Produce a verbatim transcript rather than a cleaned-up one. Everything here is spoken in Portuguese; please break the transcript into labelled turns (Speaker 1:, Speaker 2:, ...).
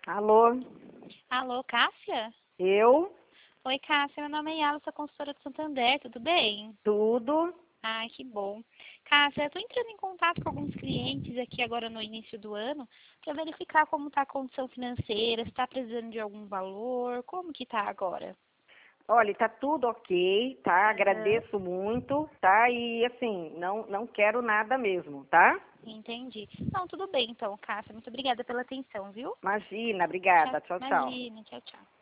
Speaker 1: Alô,
Speaker 2: Alô, Cássia?
Speaker 1: eu,
Speaker 2: Oi, Cássia, meu nome é Yala, sou consultora do Santander, tudo bem?
Speaker 1: tudo.
Speaker 2: Ai, que bom. Cássia, eu estou entrando em contato com alguns clientes aqui agora no início do ano para verificar como está a condição financeira, se está precisando de algum valor, como que está agora?
Speaker 1: Olha, tá tudo ok, tá?
Speaker 2: Aham.
Speaker 1: Agradeço muito, tá? E assim, não, não quero nada mesmo, tá?
Speaker 2: Entendi. Não, tudo bem então, Cássia, muito obrigada pela atenção, viu?
Speaker 1: Imagina,
Speaker 2: Tchau,
Speaker 1: obrigada. Tchau, tchau.
Speaker 2: imagina, tchau, tchau.